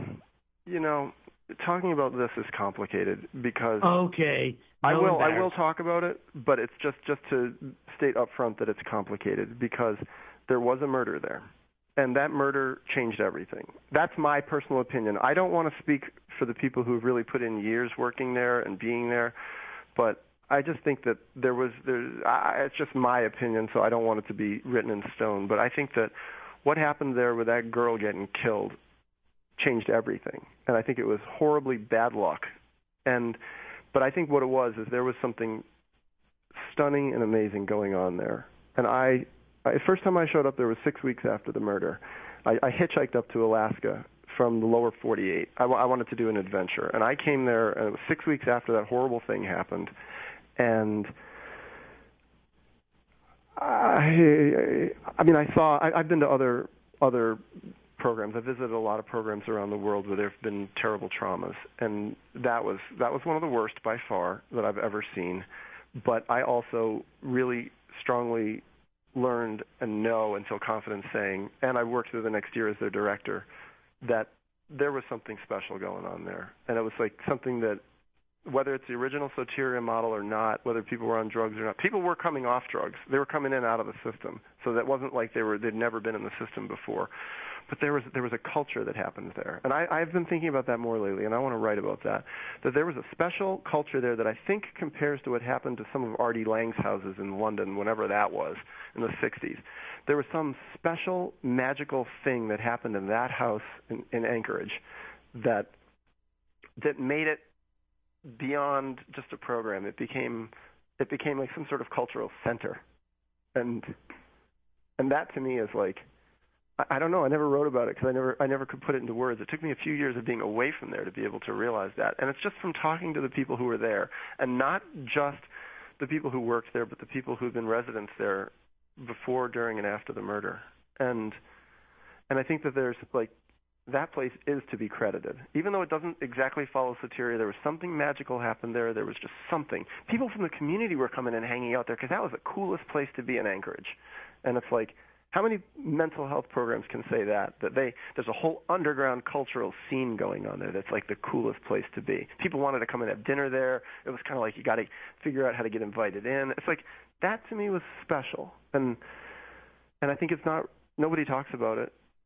Talking about this is complicated because okay. I will talk about it, but it's just to state up front that it's complicated because there was a murder there. And that murder changed everything. That's my personal opinion. I don't want to speak for the people who have really put in years working there and being there, but I just think that it's just my opinion, so I don't want it to be written in stone. But I think that what happened there with that girl getting killed changed everything. And I think it was horribly bad luck. But I think what it was is there was something stunning and amazing going on there. And the first time I showed up there was 6 weeks after the murder. I hitchhiked up to Alaska from the lower 48. I wanted to do an adventure. And I came there, and it was 6 weeks after that horrible thing happened. And I've been to other programs. I visited a lot of programs around the world where there have been terrible traumas. And that was one of the worst by far that I've ever seen. But I also really strongly learned and know and feel confident saying, and I worked through the next year as their director, that there was something special going on there. And it was like something that, whether it's the original Soteria model or not, whether people were on drugs or not, people were coming off drugs. They were coming in out of the system. So that wasn't like they'd never been in the system before. But there was a culture that happened there. And I've been thinking about that more lately, and I want to write about that there was a special culture there that I think compares to what happened to some of Artie Lang's houses in London, whenever that was, in the 60s. There was some special, magical thing that happened in that house in Anchorage that made it beyond just a program. It became like some sort of cultural center. And that to me is like, I don't know. I never wrote about it because I never could put it into words. It took me a few years of being away from there to be able to realize that. And it's just from talking to the people who were there, and not just the people who worked there, but the people who've been residents there before, during, and after the murder. And I think that there's like, that place is to be credited. Even though it doesn't exactly follow Soteria, there was something magical happened there. There was just something. People from the community were coming and hanging out there because that was the coolest place to be in Anchorage. And it's like, how many mental health programs can say that there's a whole underground cultural scene going on there that's like the coolest place to be? People wanted to come and have dinner there. It was kind of like you got to figure out how to get invited in. It's like, that to me was special. And I think nobody talks about it.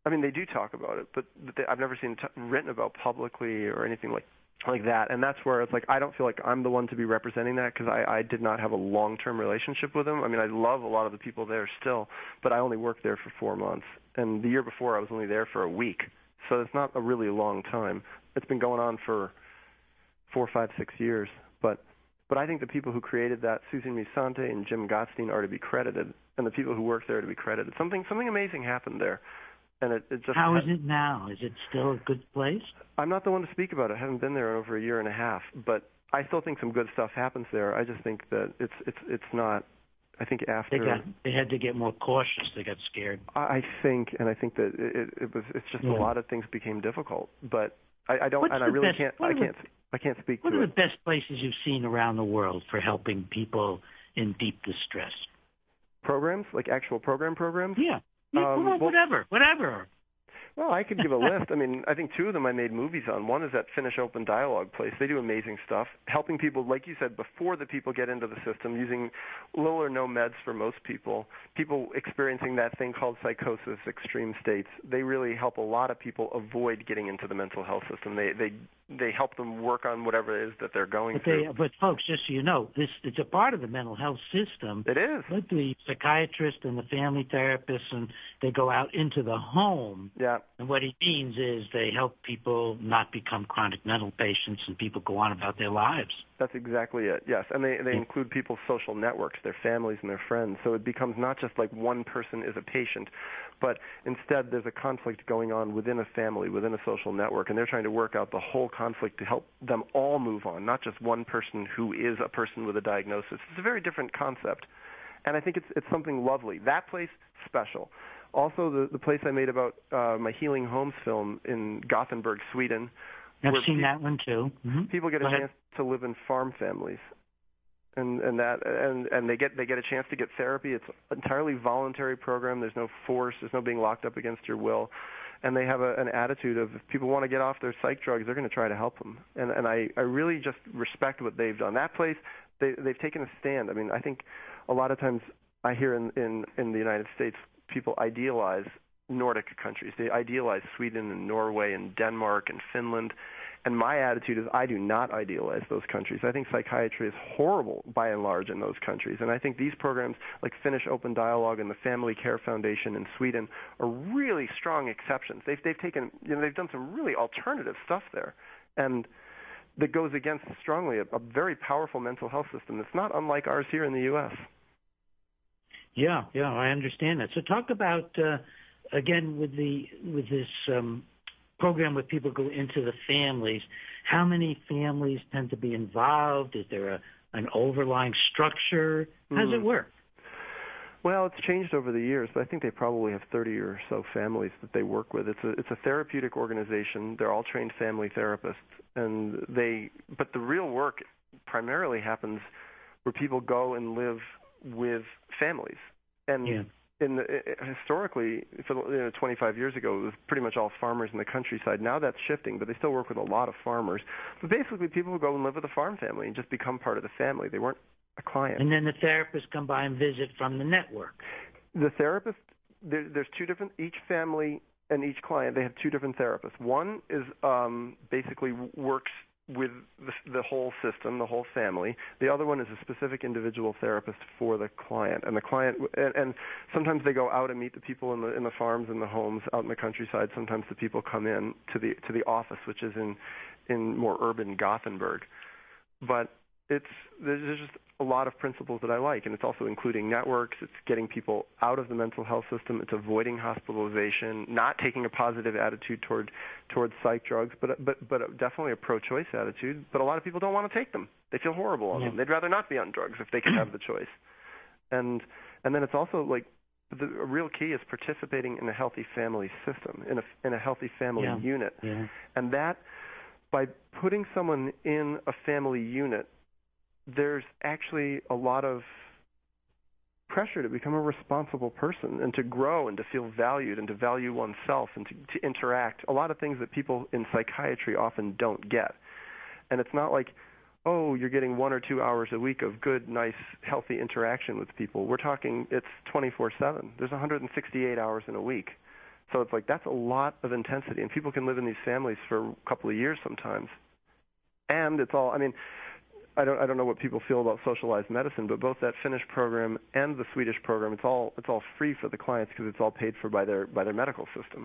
I mean, they do talk about it, but I've never seen it written about publicly or anything like that. And that's where it's like I don't feel like I'm the one to be representing that because I did not have a long-term relationship with them. I mean, I love a lot of the people there still, but I only worked there for 4 months. And the year before, I was only there for a week. So it's not a really long time. It's been going on for 4, 5, 6 years. But I think the people who created that, Susan Musante and Jim Gottstein, are to be credited, and the people who work there are to be credited. Something amazing happened there. And it just How is it now? Is it still a good place? I'm not the one to speak about it. I haven't been there in over a year and a half, but I still think some good stuff happens there. I just think that it's not. I think after they had to get more cautious. They got scared. I think that it's just a lot of things became difficult. But I don't, and I really can't. I can't speak to it. What are the best places you've seen around the world for helping people in deep distress? Programs, like actual programs? Yeah. Whatever. Well, I could give a list. I mean, I think 2 of them I made movies on. One is that Finnish Open Dialogue place. They do amazing stuff, helping people, like you said, before the people get into the system, using little or no meds for most people experiencing that thing called psychosis, extreme states. They really help a lot of people avoid getting into the mental health system. They help them work on whatever it is that they're going through. But folks, just so you know, it's a part of the mental health system. It is. But the psychiatrist and the family therapist, and they go out into the home. Yeah. And what he means is they help people not become chronic mental patients, and people go on about their lives. That's exactly it, yes. And they include people's social networks, their families and their friends. So it becomes not just like one person is a patient, but instead there's a conflict going on within a family, within a social network, and they're trying to work out the whole conflict to help them all move on, not just one person who is a person with a diagnosis. It's a very different concept, and I think it's something lovely. That place, special. Also, the place I made about my Healing Homes film in Gothenburg, Sweden. I've seen that one too. Mm-hmm. People get a chance to live in farm families, and they get a chance to get therapy. It's an entirely voluntary program. There's no force. There's no being locked up against your will. And they have an attitude of if people want to get off their psych drugs, they're going to try to help them. And I really just respect what they've done. That place, they've taken a stand. I mean, I think a lot of times I hear in the United States people idealize Nordic countries. They idealize Sweden and Norway and Denmark and Finland. And my attitude is I do not idealize those countries. I think psychiatry is horrible by and large in those countries. And I think these programs like Finnish Open Dialogue and the Family Care Foundation in Sweden are really strong exceptions. They've taken, they've done some really alternative stuff there. And that goes against strongly a very powerful mental health system that's not unlike ours here in the U.S. Yeah, I understand that. So talk about again with this program where people go into the families. How many families tend to be involved? Is there an overlying structure? How does it work? Well, it's changed over the years, but I think they probably have 30 or so families that they work with. It's a therapeutic organization. They're all trained family therapists, but the real work primarily happens where people go and live with families. And historically, for 25 years ago, it was pretty much all farmers in the countryside. Now that's shifting, but they still work with a lot of farmers. But basically, people would go and live with a farm family and just become part of the family. They weren't a client. And then the therapists come by and visit from the network. The therapist, there's 2 different, each family and each client, they have 2 different therapists. One is basically works with the whole system, the whole family. The other one is a specific individual therapist for the client. And the client, and sometimes they go out and meet the people in the farms and the homes out in the countryside. Sometimes the people come in to the office, which is in more urban Gothenburg. But there's just a lot of principles that I like, and it's also including networks. It's getting people out of the mental health system. It's avoiding hospitalization, not taking a positive attitude towards psych drugs, but definitely a pro-choice attitude. But a lot of people don't want to take them. They feel horrible on them. They'd rather not be on drugs if they could have the choice. And then it's also like the real key is participating in a healthy family system, in a healthy family unit, and that by putting someone in a family unit, there's actually a lot of pressure to become a responsible person and to grow and to feel valued and to value oneself and to interact. A lot of things that people in psychiatry often don't get. And it's not like, oh, you're getting 1 or 2 hours a week of good, nice, healthy interaction with people. We're talking it's 24/7. There's 168 hours in a week. So it's like that's a lot of intensity, and people can live in these families for a couple of years sometimes. And it's all, I mean, I don't know what people feel about socialized medicine, but both that Finnish program and the Swedish program, it's all free for the clients because it's all paid for by their medical system.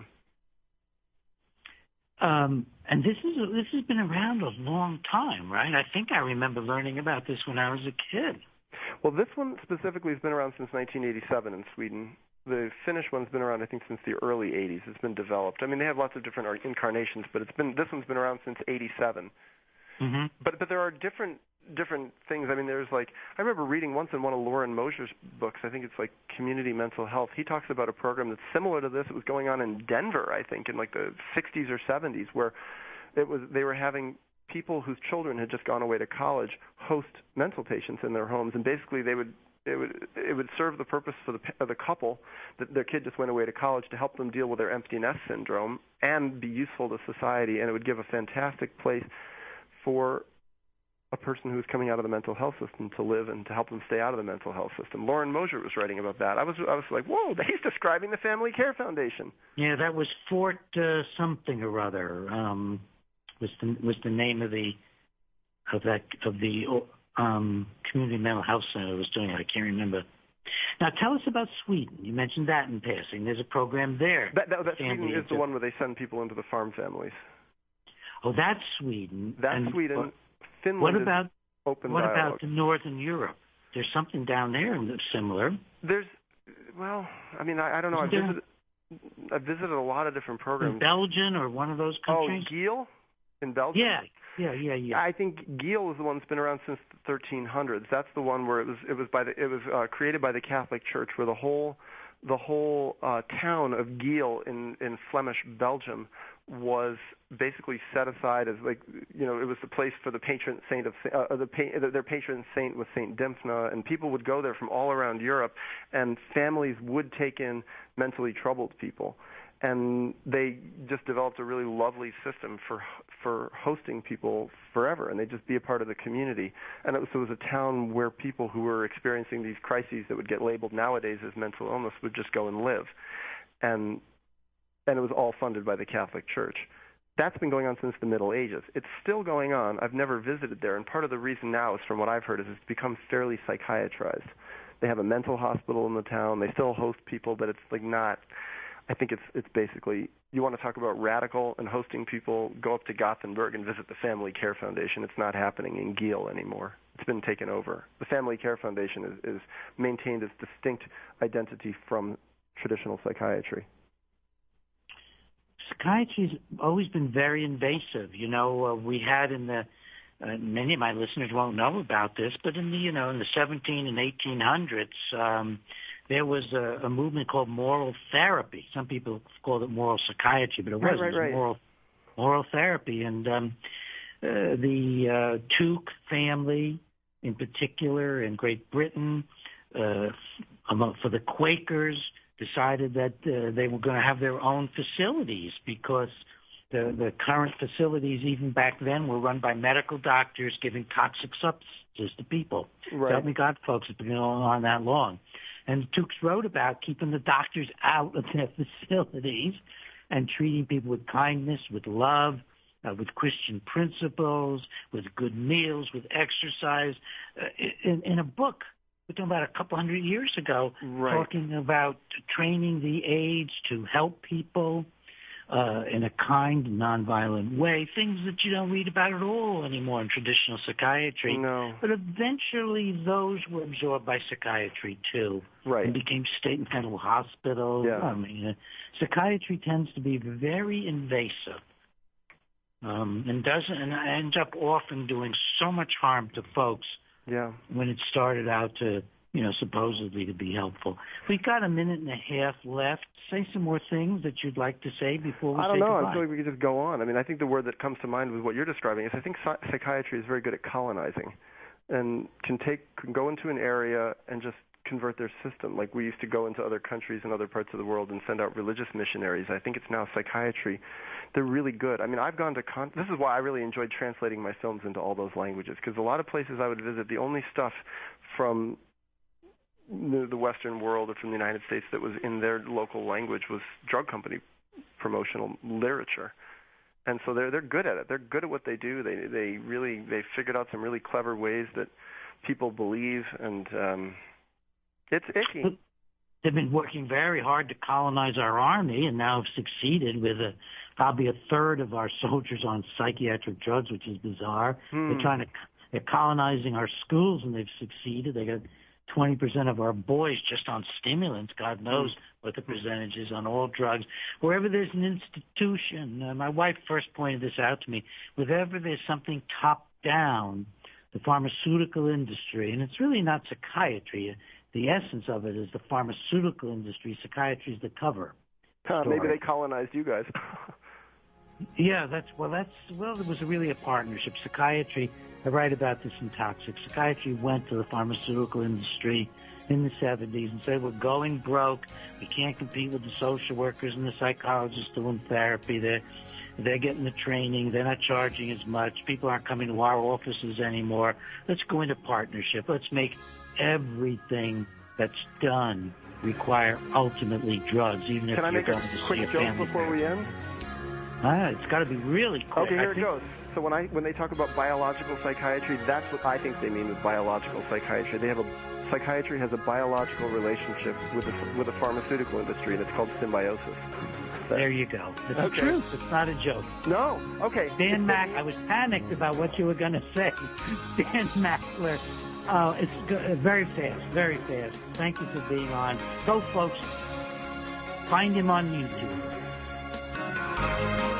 And this has been around a long time, right? I think I remember learning about this when I was a kid. Well, this one specifically has been around since 1987 in Sweden. The Finnish one's been around, I think, since the early 80s. It's been developed. I mean, they have lots of different incarnations, but this one's been around since 87. Mm-hmm. But there are different things. I mean, there's like, I remember reading once in one of Loren Mosier's books, I think it's like Community Mental Health. He talks about a program that's similar to this. It was going on in Denver, I think, in like the 60s or 70s, where they were having people whose children had just gone away to college host mental patients in their homes, and basically it would serve the purpose for the couple that their kid just went away to college to help them deal with their empty nest syndrome and be useful to society, and it would give a fantastic place for a person who's coming out of the mental health system to live and to help them stay out of the mental health system. Loren Mosier was writing about that. I was like, whoa, he's describing the Family Care Foundation. Yeah, that was Fort something or other. Was the name of the community mental health center that was doing it. I can't remember. Now, tell us about Sweden. You mentioned that in passing. There's a program there. That Sweden is the one where they send people into the farm families. Oh, that's Sweden. That's Sweden. Finland what about is open what dialogue. about the Northern Europe? There's something down there that's similar. I mean, I don't know. I've visited a lot of different programs. In Belgium or one of those countries? Oh, Giel in Belgium? Yeah. I think Giel is the one that's been around since the 1300s. That's the one where it was created by the Catholic Church, where the whole town of Giel in Flemish Belgium was basically set aside as it was the place for the patron saint of their patron saint was Saint Dymphna, and people would go there from all around Europe, and families would take in mentally troubled people, and they just developed a really lovely system for hosting people forever, and they'd just be a part of the community. And it was a town where people who were experiencing these crises that would get labeled nowadays as mental illness would just go and live, and it was all funded by the Catholic Church. That's been going on since the Middle Ages. It's still going on. I've never visited there, and part of the reason now is, from what I've heard, is it's become fairly psychiatrized. They have a mental hospital in the town. They still host people, but it's like not. I think it's basically, you want to talk about radical and hosting people, go up to Gothenburg and visit the Family Care Foundation. It's not happening in Giel anymore. It's been taken over. The Family Care Foundation is maintained its distinct identity from traditional psychiatry. Psychiatry's always been very invasive. We had in the many of my listeners won't know about this, but in the 17 and 1800s, there was a movement called moral therapy. Some people called it moral psychiatry, but it wasn't. It was moral therapy. And the Tuke family, in particular, in Great Britain, for the Quakers, decided that they were going to have their own facilities, because the current facilities, even back then, were run by medical doctors giving toxic substances to people. Right. Help me God, folks, it's been going on that long. And Tukes wrote about keeping the doctors out of their facilities and treating people with kindness, with love, with Christian principles, with good meals, with exercise. In a book, we're talking about a couple hundred years ago, right, talking about training the aides to help people in a kind, nonviolent way, things that you don't read about at all anymore in traditional psychiatry. No. But eventually those were absorbed by psychiatry too, right, and became state and federal hospitals. Yeah. I mean, psychiatry tends to be very invasive, and ends up often doing so much harm to folks. Yeah. When it started out to, supposedly to be helpful. We've got a minute and a half left. Say some more things that you'd like to say before we say goodbye. I don't know. I feel like we could just go on. I mean, I think the word that comes to mind with what you're describing is I think psychiatry is very good at colonizing and can go into an area and just convert their system. Like we used to go into other countries and other parts of the world and send out religious missionaries. I think it's now psychiatry. They're really good. I mean, I've gone to this is why I really enjoyed translating my films into all those languages, because a lot of places I would visit, the only stuff from the Western world or from the United States that was in their local language was drug company promotional literature. And so they're good at it. They're good at what they do. They figured out some really clever ways that people believe, and it's icky. They've been working very hard to colonize our army, and now have succeeded with probably a third of our soldiers on psychiatric drugs, which is bizarre. They're colonizing our schools, and they've succeeded. They got 20% of our boys just on stimulants. God knows what the percentage is on all drugs. Wherever there's an institution, my wife first pointed this out to me, wherever there's something top down, the pharmaceutical industry, and it's really not psychiatry. The essence of it is the pharmaceutical industry. Psychiatry is the cover. Maybe they colonized you guys. Yeah, it was really a partnership. Psychiatry, I write about this in Toxic. Psychiatry went to the pharmaceutical industry in the 70s and said, we're going broke. We can't compete with the social workers and the psychologists doing therapy. They're getting the training. They're not charging as much. People aren't coming to our offices anymore. Let's go into partnership. Let's make everything that's done require ultimately drugs, even if you're going to see a family. Can I make a quick joke before we end? It's got to be really quick. Okay, here it goes. So when they talk about biological psychiatry, that's what I think they mean with biological psychiatry. Psychiatry has a biological relationship with the pharmaceutical industry, and it's called symbiosis. There you go. It's the truth. It's not a joke. No. Okay. Dan Mack, I was panicked about what you were going to say. Dan Mackler. Oh, it's very fast, very fast. Thank you for being on. Go, folks. Find him on YouTube.